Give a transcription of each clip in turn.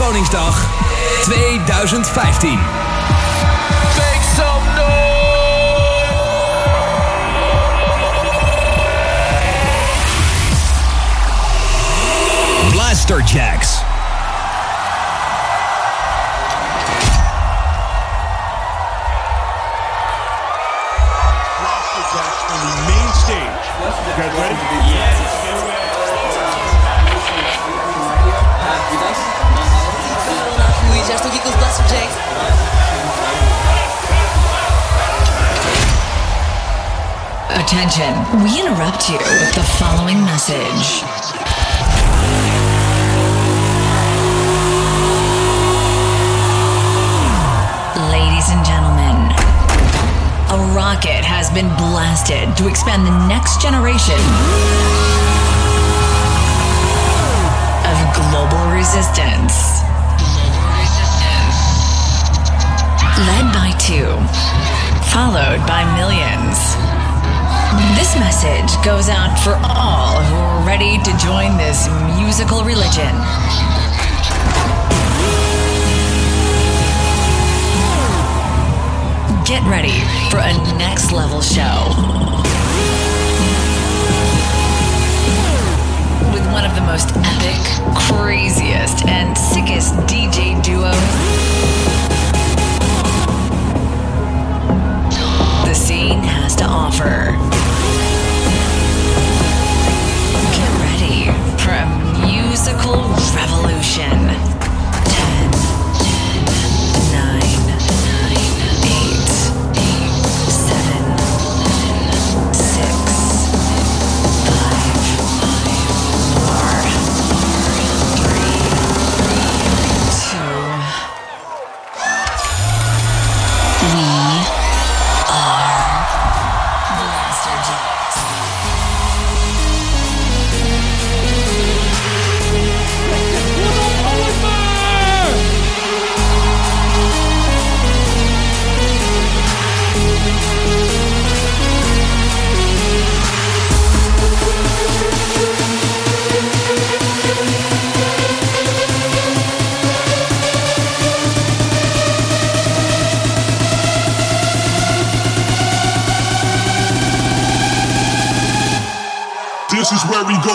Koningsdag 2015. Make some noise! Blasterjaxx. Blasterjaxx on the main stage. You guys ready? Yes. Já estou aqui com os Blasterjaxx. Attention, we interrupt you with the following message. Ladies and gentlemen, a rocket has been blasted to expand the next generation of global resistance. Led by two, followed by millions. This message goes out for all who are ready to join this musical religion. Get ready for a next level show with one of the most epic, craziest, and sickest DJ duos the scene has to offer. Get ready for a musical revolution. 10, 9, 8, 7, 6, 5, 4, 3, 2. We This is where we go.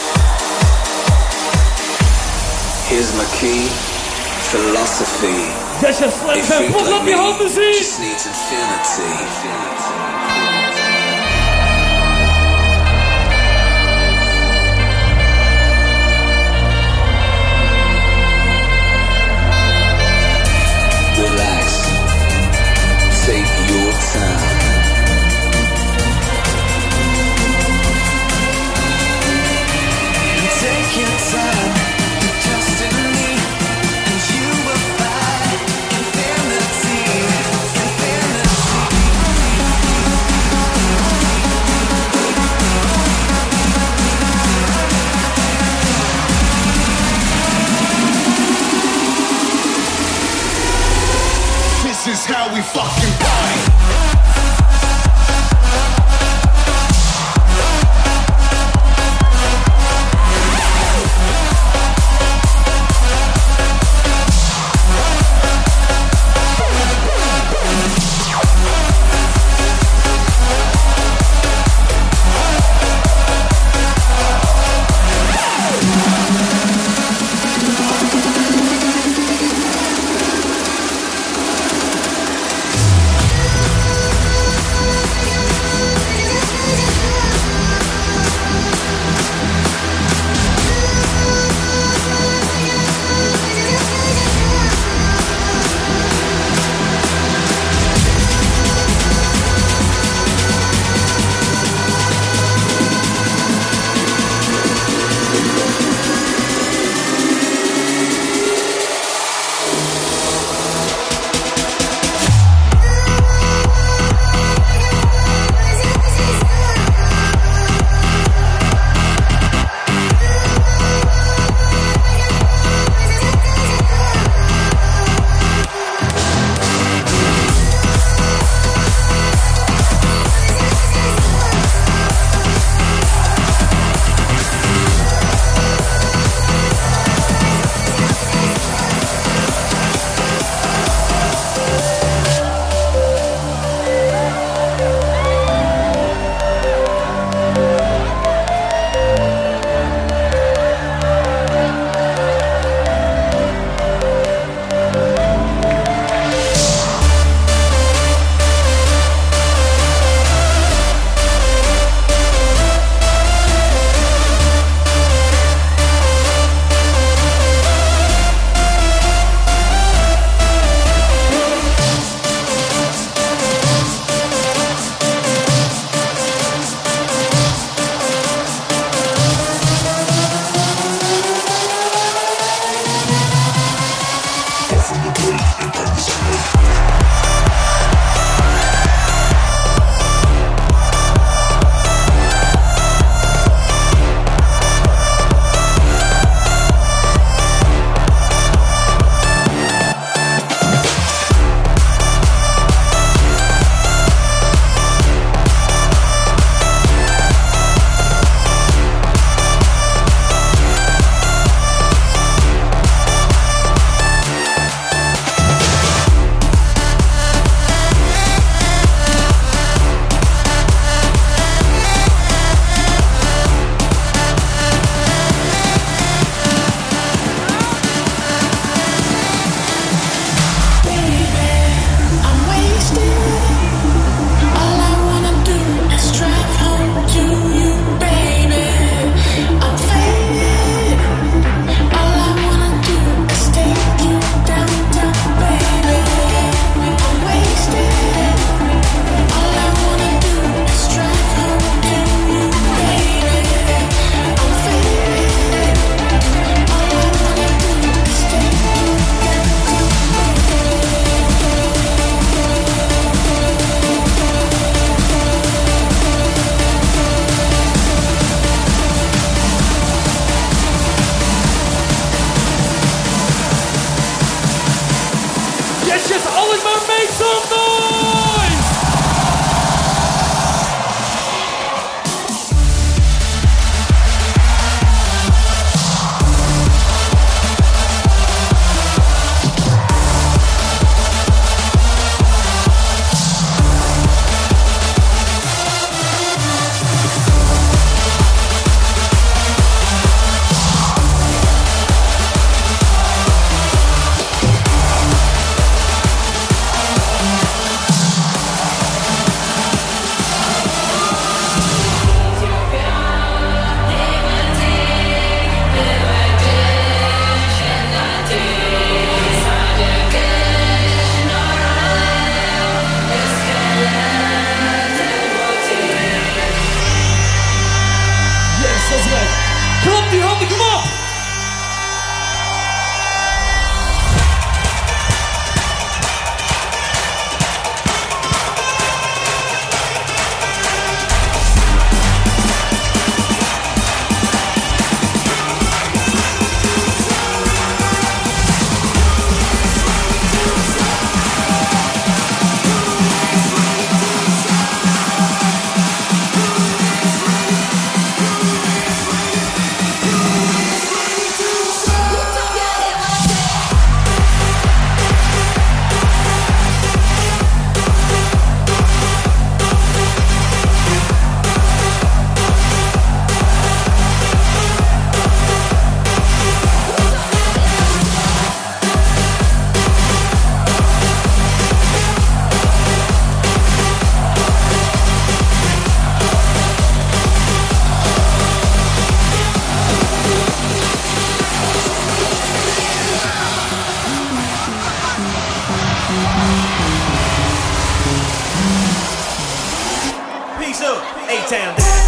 Here's my key, philosophy. Zet je slam pot op je handen zien. Just needs infinity. Relax. Take your time. Take your time. Trust in me, and you will find infinity. Infinity.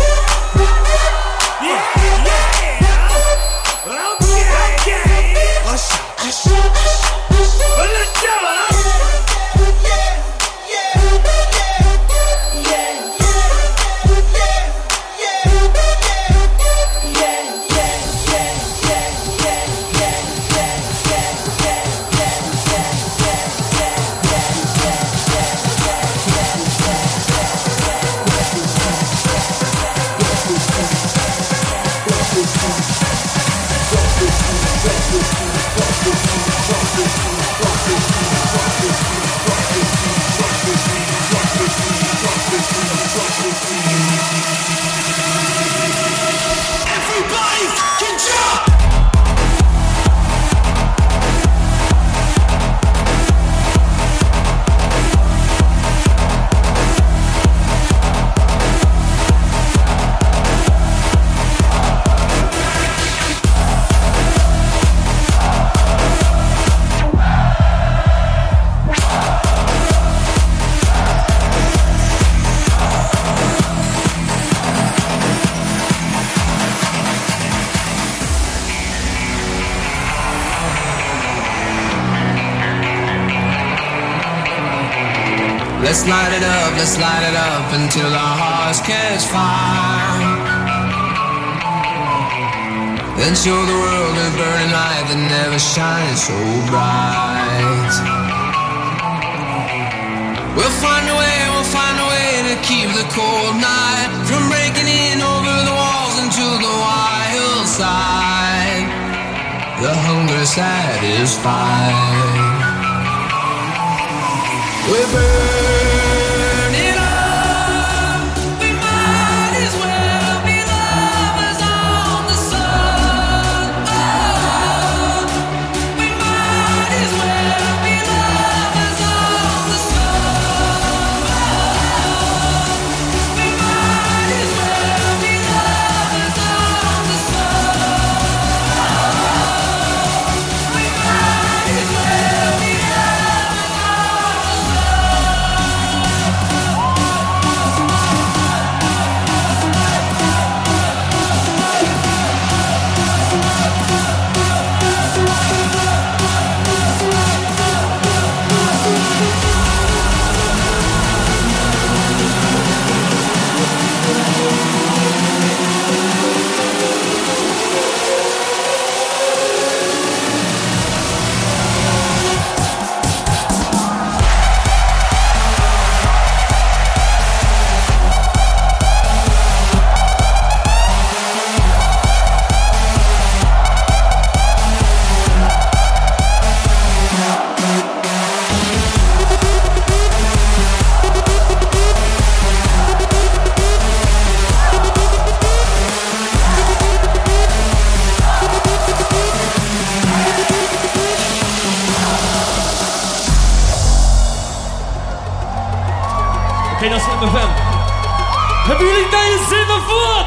Let's light it up until our hearts catch fire. Then show the world a burning light that never shines so bright. We'll find a way to keep the cold night from breaking in over the walls into the wild side. The hunger satisfied. We're burning up. We might as well be lovers on the sun. Oh, we might as well be lovers on the sun. Oh, we might as well be lovers on the sun. Oh, we might as well be lovers on the sun. Oké, dat is MFM. Hebben jullie daar je zin in voor?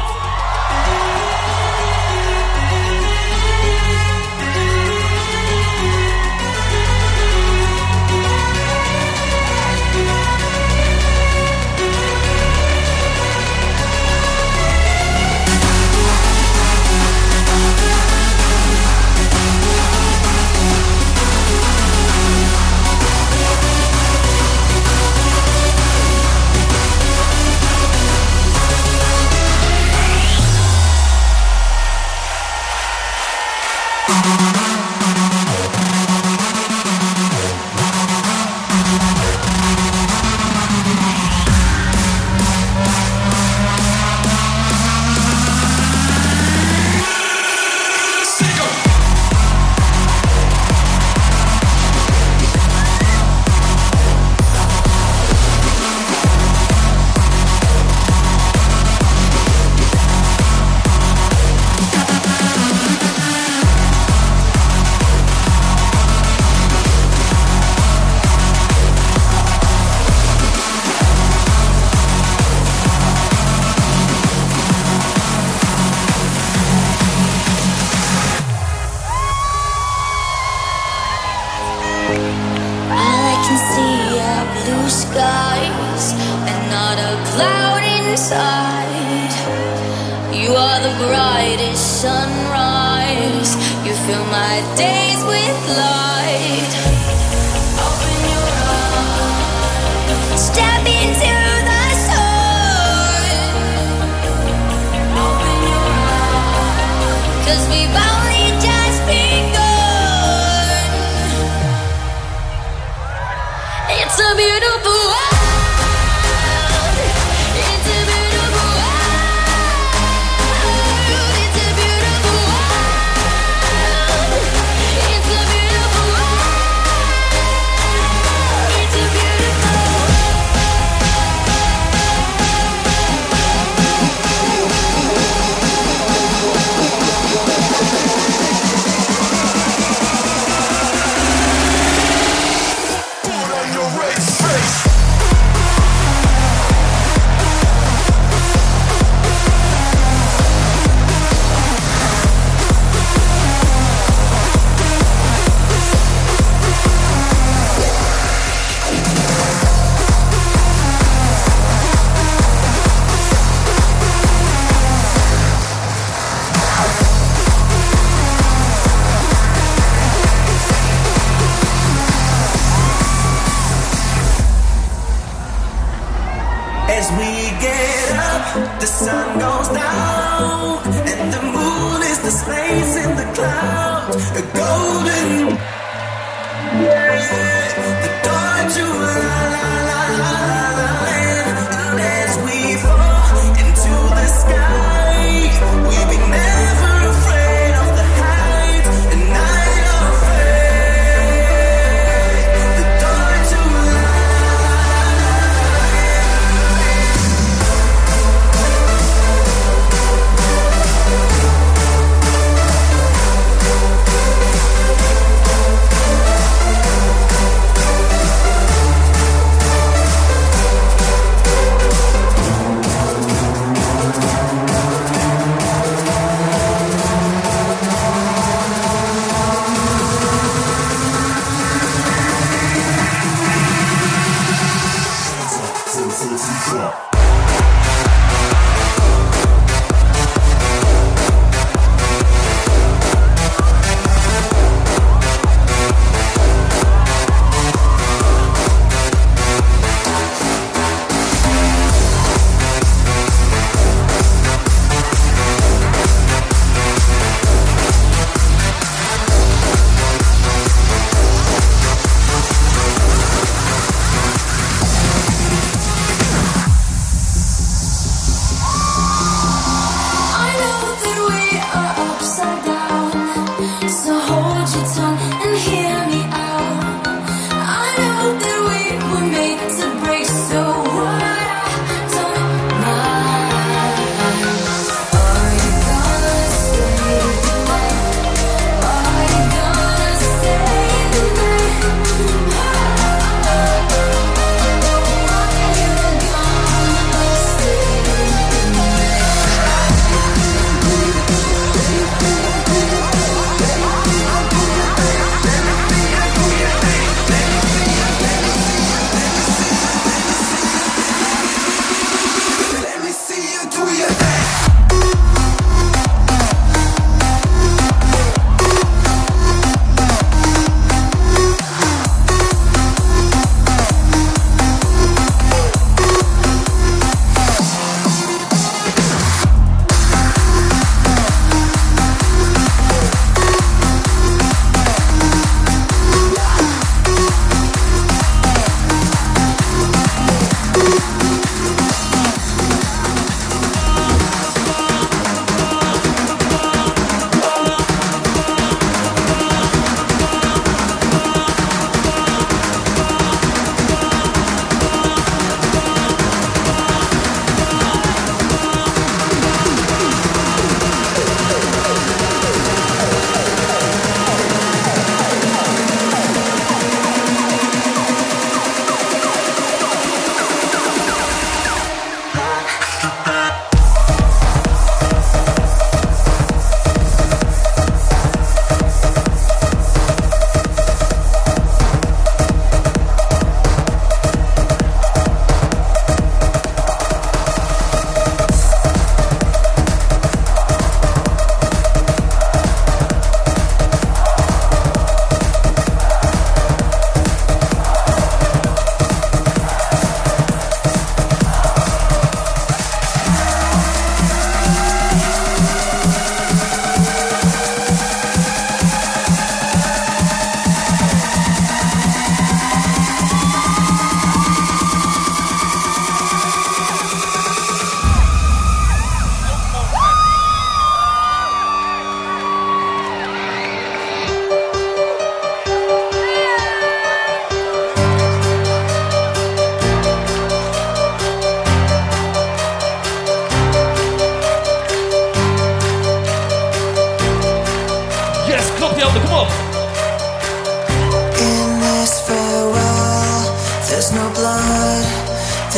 the brightest sunrise. You fill my days with light. Open your eyes. Step into the sun. Open your eyes. 'Cause we've only just begun. It's a beautiful world. As we get up, the sun goes down, and the moon is the space in the clouds, a golden, the door to land. And as we fall into the sky, we'll be never afraid of the heights, and night of faith, the door to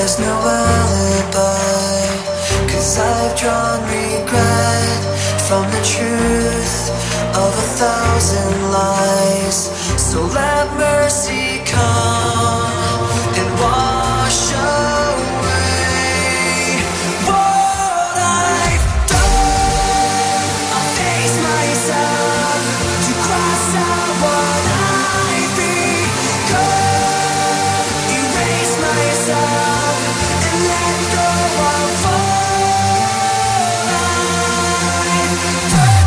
there's no alibi, 'cause I've drawn regret from the truth of 1,000 lies. So let mercy come and wash away what I've done. I'll face myself to cross out what I've become, erase myself and let go of what I've done.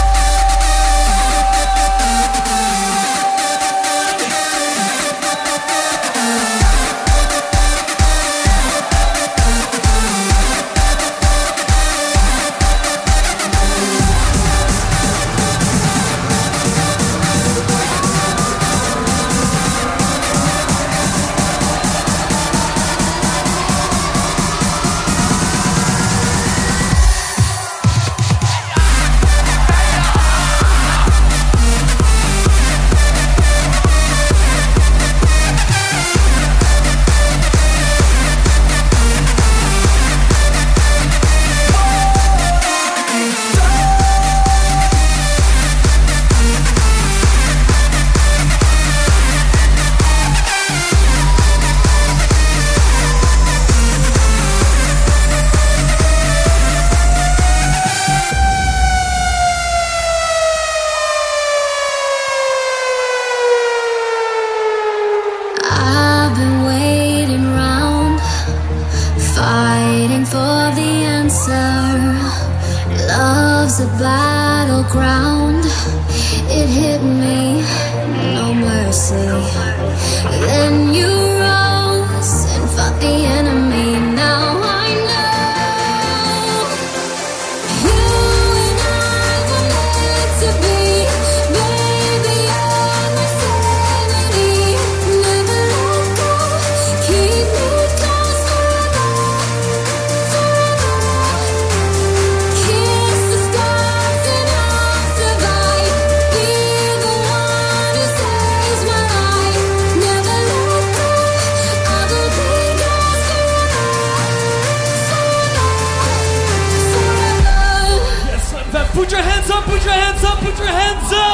I've been waiting round, fighting for the answer. Love's a battleground. It hit me, no mercy. Then you rose and fought the enemy. Now I know you and I were meant to be. Baby, you're my sanity. Never let go. Keep me close forever, forever. Kiss the scars and I'll survive. Be the one who saves my life. Never let go. I will be yours forever, forever, forever. Yes, put your hands up, put your hands up, put your hands up!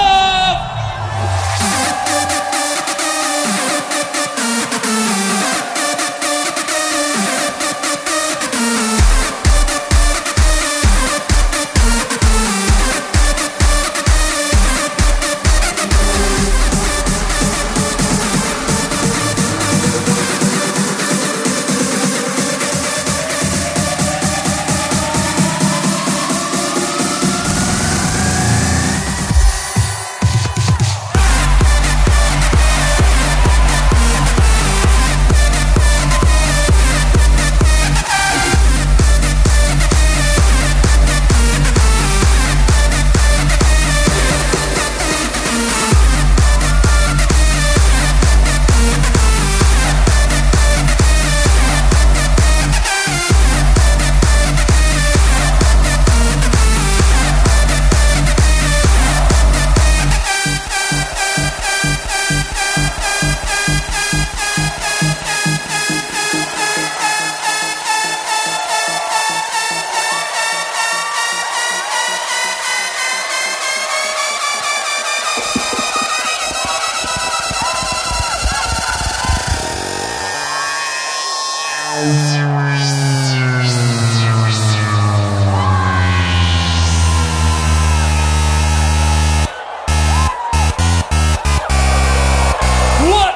What?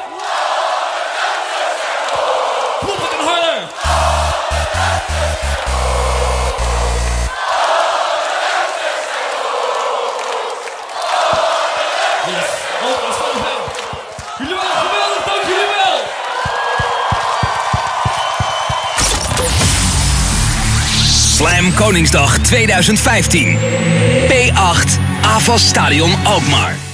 Flip it harder! Yes. Oh, dat is wel fijn. Jullie wel geweldig, dank jullie wel! Slam Koningsdag 2015. P8 AFAS Stadion Alkmaar.